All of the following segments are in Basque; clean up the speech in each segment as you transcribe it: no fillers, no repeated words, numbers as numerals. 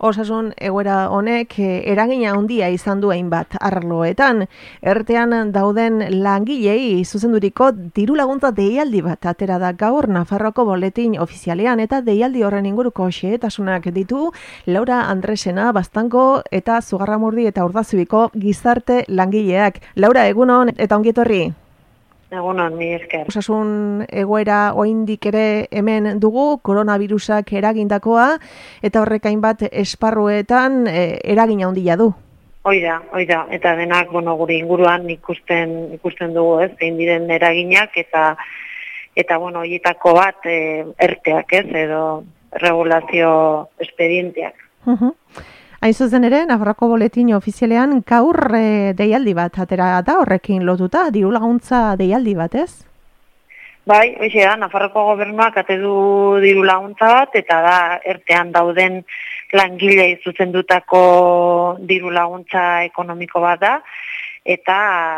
osasun egoera honek eragina handia izan du hainbat arloetan. Ertean dauden langilei zuzenduriko diru laguntza deialdi bat atera da gaur Nafarroako boletin ofizialean, eta deialdi horren inguruko xehetasunak ditu Laura Andresena, Baztango eta Zugarramurdi eta Urdazubiko gizarte langileak. Laura, egunon eta ongi etorri. Egunon, mi esker. Osasun egoera oraindik ere hemen dugu, koronavirusak eragindakoa, eta horrek hainbat esparruetan eragina handia du. Oida, eta denak, gure inguruan ikusten dugu, zein diren eraginak, eta horietako bat erteak, edo regulazio expedienteak. Hain zuzen ere, Nafarroako boletin ofizialean gaur deialdi bat atera da horrekin lotuta, diru laguntza deialdi bat, ez? Bai, hoxe da, Nafarroako gobernuak ate du diru laguntza bat, eta da ertean dauden langilei zuzendutako diru laguntza ekonomiko bat da, eta,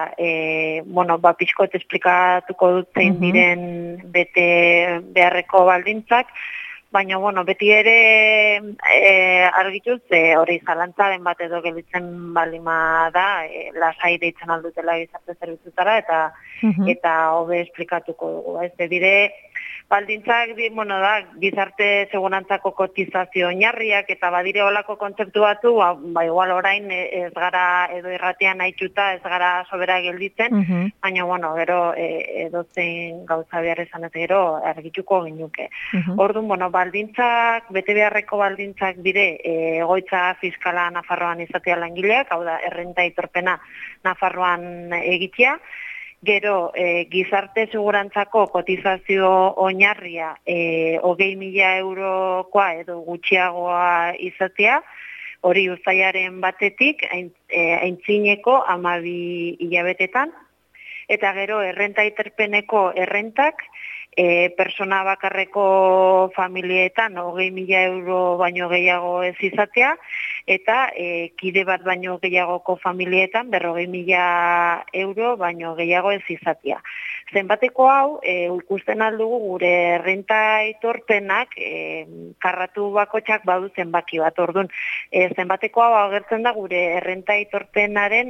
pixkoet esplikatuko dut zein diren bete beharreko baldintzak, baina, beti ere argituz, hori zalantzaren bat edo gelditzen balima da, lasai deitzen aldutela gizarte zerbitzutara, eta hobe esplikatuko dugu. Ez dire, baldintzak, da, gizarte segurantzako kotizazio oinarriak, eta badire olako kontzeptu batu, igual orain ez gara edo irratian haitxuta, ez gara sobera gelditzen, baina, gero, edozein gauza behar esan ez gero, argituko ginuke. Orduan, baldintzak, bete beharreko baldintzak dire, egoitza fiskala Nafarroan izatea langileak, hau da, errenta aitorpena Nafarroan egitea, gero, gizarte segurantzako kotizazio oinarria 20.000 eurokoa edo gutxiagoa izatea, hori uztailaren batetik, aintzineko 12 hilabetetan, eta gero, errenta aitorpeneko errentak, persona bakarreko familietan 20.000 euro baino gehiago ez izatea, eta kide bat baino gehiagoko familietan 40.000 euro baino gehiago ez izatea. Zenbateko hau, ikusten aldugu gure errenta aitorpenak karratu bakotxak badu zenbaki bat. Orduan, zenbateko hau agertzen da gure errenta aitorpenaren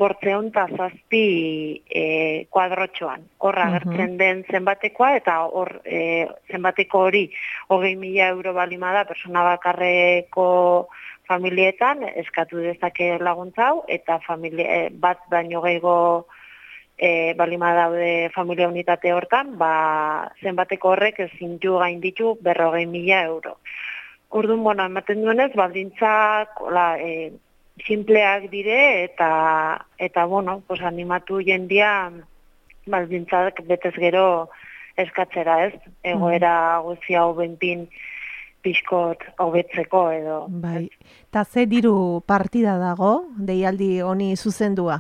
507 kuadrotxoan. Horra agertzen den zenbatekoa, eta hor zenbateko hori 20.000 euro balima da persona bakarreko familietan eskatu dezake laguntza hau, eta bat baino gehiago balima daude familia unitate hortan, zenbateko horrek ezin du gainditu 40.000 euro. Orduan, ematen duenez, baldintzak sinpleak dire, eta animatu jendia baldintzak betez gero eskatzera, ez? Egoera guzia hau benpin pixkot hobetzeko edo. Bai. Ta ze diru partida dago, deialdi honi zuzendua?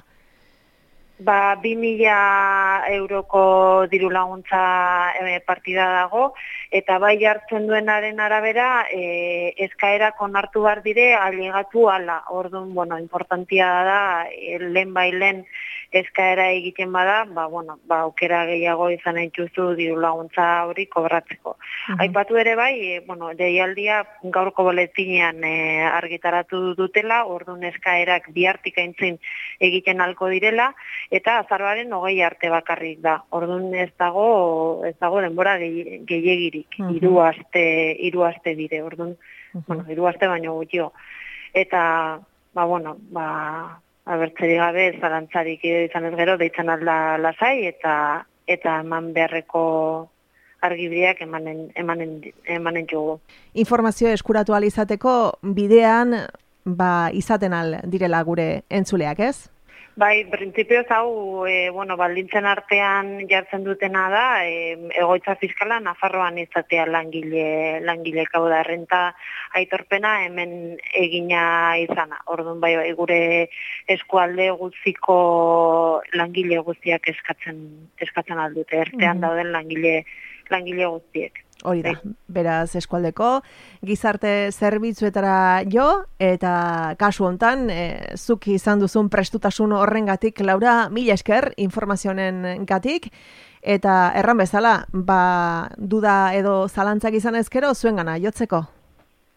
2.000 euroko diru laguntza partida dago, eta bai hartzen duenaren arabera eskaerak onartu behar dire ailegatu ala. Orduan, importantia da, lehen bailen eskaera egiten bada, aukera gehiago izan aintzuzu diru laguntza hori kobratzeko. Aipatu ere bai, deialdia gaurko boletinean argitaratu dutela, orduan eskaerak bihartik aintzin egiten halko direla, eta azaroaren 20 arte bakarrik da. Orduan ez dago denbora gehiegirik. 3 aste dire. Orduan, 3 aste baino gutxio. Eta, abertzeri gabe, zalantzarik izan ez gero, deitzen alda lasai, eta eman beharreko argibriak emanen jugu. Informazio eskuratu ahal izateko bidean izaten al direla gure entzuleak, ez? Bai, printzipioz hau, baldintzen artean jartzen dutena da, egoitza fiskala Nafarroan izatea langile hau da, errenta aitorpena hemen egina izana. Orduan, bai, gure eskualde guztiko langile guztiak eskatzen aldute, ertean dauden langile guztiek. Hori da, beraz eskualdeko gizarte zerbitzuetara jo, eta kasu hontan, zuk izan duzun prestutasun horrengatik, Laura, mila esker informazioen gatik, eta erran bezala, duda edo zalantzak izan ezkero, zuengana jotzeko.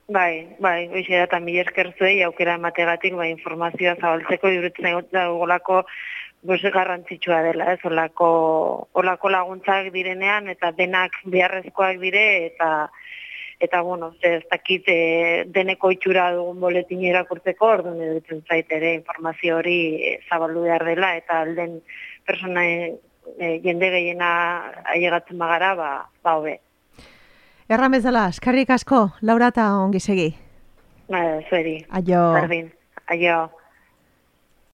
Bai, hoxe da, eta mila esker zuei, aukera emategatik, informazioa zabaltzeko, iruditzen daugolako garrantzitsua dela, ez, olako laguntzak direnean, eta denak beharrezkoak dire, eta bueno, ez dakit deneko itxura dugun boletin irakurtzeko, orduan iruditzen zait ere informazio hori zabaldu behar dela, eta alden persona jende gehiena ailegatzen bagara, hobe. Erran bezala, eskerrik asko, Laura, eta ongi segi. Zueri. Aio. Berdin. Aio.